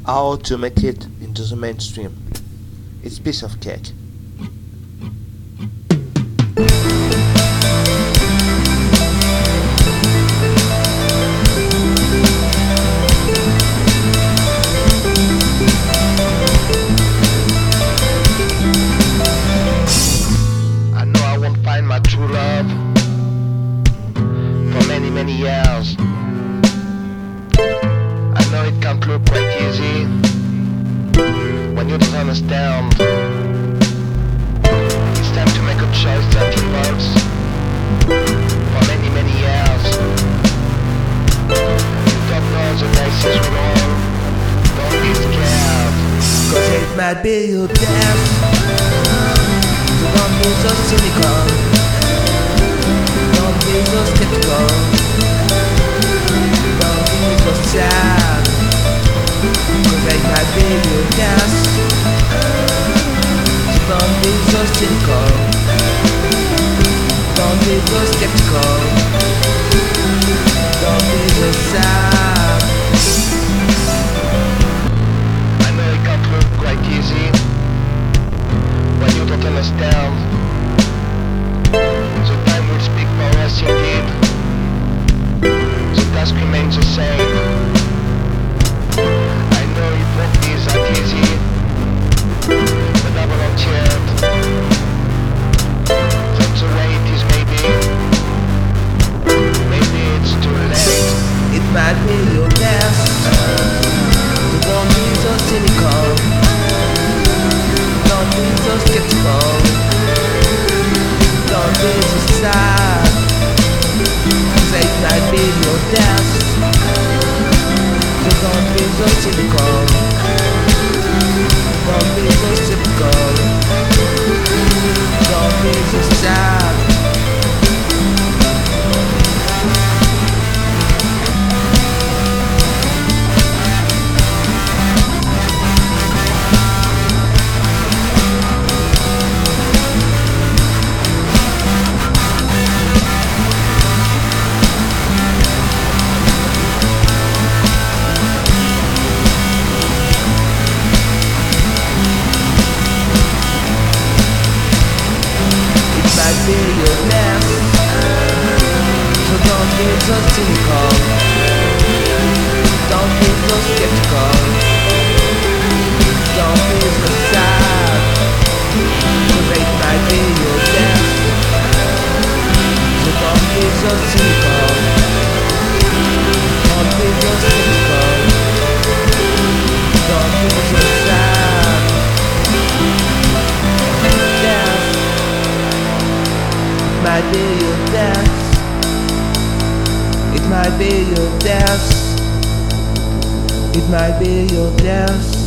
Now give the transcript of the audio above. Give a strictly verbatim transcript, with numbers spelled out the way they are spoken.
How to make it into the mainstream. It's piece of cake. I know I won't find my true love for many, many years. I know it can't look quite easy when you don't understand. It's time to make a choice that involves for many, many years. You don't know the dice is roll. Don't be scared, Cause it might be your death. So don't be so cynical. Don't be so skeptical. Don't be so sad. Cause it might be your death. So don't be so cynical. Don't be so skeptical. Don't be so sad. I know it can't look quite easy when you don't understand. The time will speak for us indeed. The task remains the same. I know it won't be that easy, but I volunteered. That's the way it is, maybe. Maybe it's too late. It might be your death. So don't be so cynical. Don't be so skeptical. Don't be so sad. Cause it might be your death. So don't be so cynical. Don't be so skeptical. Don't be so sad. Be your death. So don't be so cynical. Don't be so skeptical. Don't be so sad. Cause it might be your death. So don't be so cynical. Don't be so skeptical. Don't be so sad. Death might be your death. It might be your death. It might be your death.